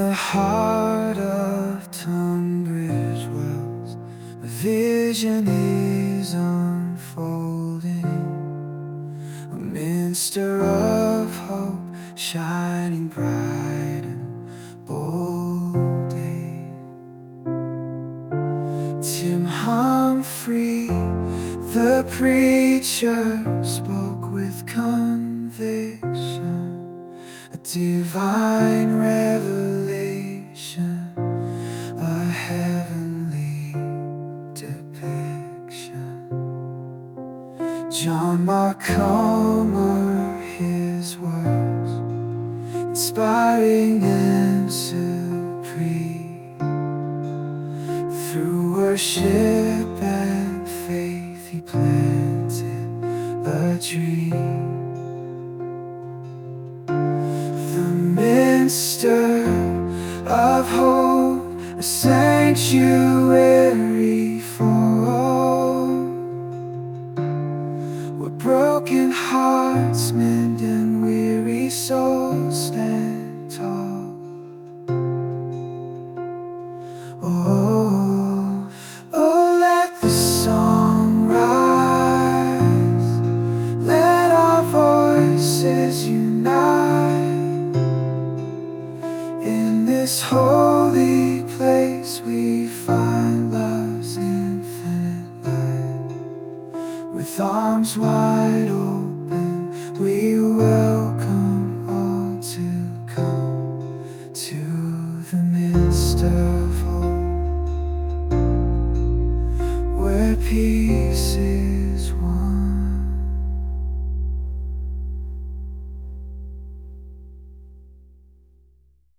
the heart of Tunbridge Wells, a vision is unfolding, a minster of hope shining bright and boldly. Tim Humphrey, the preacher, spoke with conviction, a divine revelation, a heavenly depiction. John Mark Comer, his words inspiring and supreme. Through worship and faith he planted a dream. The minster of hope, a sanctuary for all, where broken hearts mend and weary souls stand tall. Oh, oh, let the song rise, let our voices unite. In this holy place we find love's infinite light. With arms wide open we welcome all to come to the midst of hope, where peace is won.